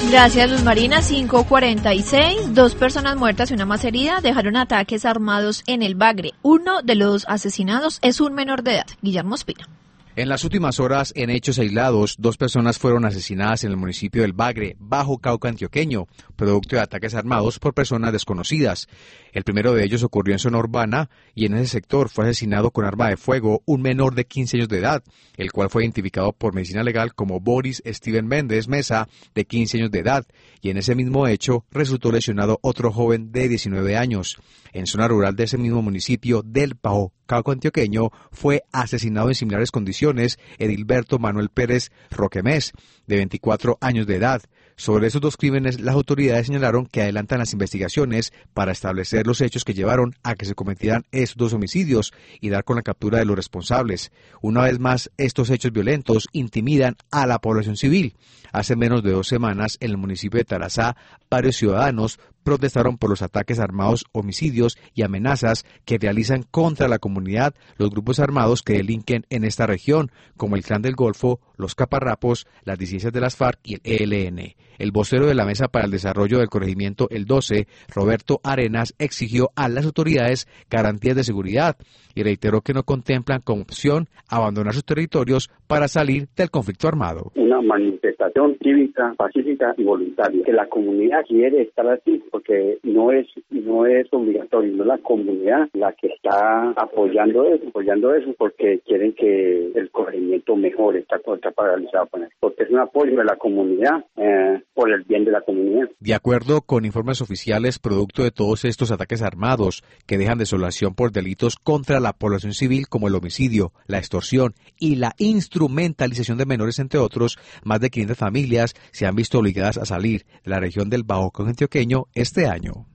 Gracias, Luz Marina. 5:46. 2 personas muertas y una más herida dejaron ataques armados en el Bagre. Uno de los asesinados es un menor de edad. Guillermo Espina. En las últimas horas, en hechos aislados, 2 personas fueron asesinadas en el municipio del Bagre, Bajo Cauca Antioqueño, producto de ataques armados por personas desconocidas. El primero de ellos ocurrió en zona urbana y en ese sector fue asesinado con arma de fuego un menor de 15 años de edad, el cual fue identificado por medicina legal como Boris Steven Méndez Mesa, de 15 años de edad, y en ese mismo hecho resultó lesionado otro joven de 19 años. En zona rural de ese mismo municipio del Bajo Cauca Antioqueño fue asesinado en similares condiciones Edilberto Manuel Pérez Roquemés, de 24 años de edad. Sobre esos 2 crímenes, las autoridades señalaron que adelantan las investigaciones para establecer los hechos que llevaron a que se cometieran esos 2 homicidios y dar con la captura de los responsables. Una vez más, estos hechos violentos intimidan a la población civil. Hace menos de 2 semanas, en el municipio de Tarazá, varios ciudadanos protestaron por los ataques armados, homicidios y amenazas que realizan contra la comunidad los grupos armados que delinquen en esta región, como el Clan del Golfo, los Caparrapos, las disidencias de las FARC y el ELN. El vocero de la Mesa para el Desarrollo del Corregimiento El 12, Roberto Arenas, exigió a las autoridades garantías de seguridad y reiteró que no contemplan como opción abandonar sus territorios para salir del conflicto armado. Una manifestación cívica, pacífica y voluntaria. Que la comunidad quiere estar así porque no es obligatorio, no es la comunidad la que está apoyando eso porque quieren que el corregimiento mejore, está paralizado porque es un apoyo de la comunidad por el bien de la comunidad. De acuerdo con informes oficiales, producto de todos estos ataques armados que dejan desolación por delitos contra la población civil como el homicidio, la extorsión y la instrumentalización de menores, entre otros, más de 500 familias se han visto obligadas a salir de la región del Bajo Cauca Antioqueño este año.